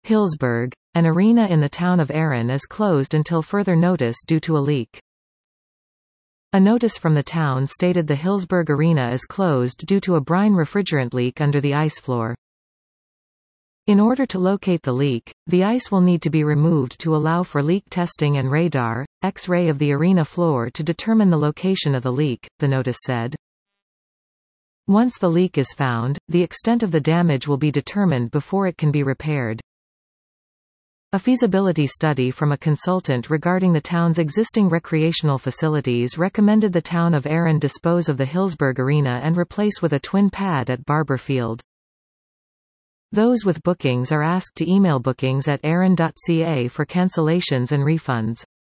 Hillsburg. An arena in the town of Erin is closed until further notice due to a leak. A notice from the town stated the Hillsburg Arena is closed due to a brine refrigerant leak under the ice floor. In order to locate the leak, the ice will need to be removed to allow for leak testing and radar, X-ray of the arena floor to determine the location of the leak, the notice said. Once the leak is found, the extent of the damage will be determined before it can be repaired. A feasibility study from a consultant regarding the town's existing recreational facilities recommended the town of Erin dispose of the Hillsburg Arena and replace with a twin pad at Barber Field. Those with bookings are asked to email bookings@erin.ca for cancellations and refunds.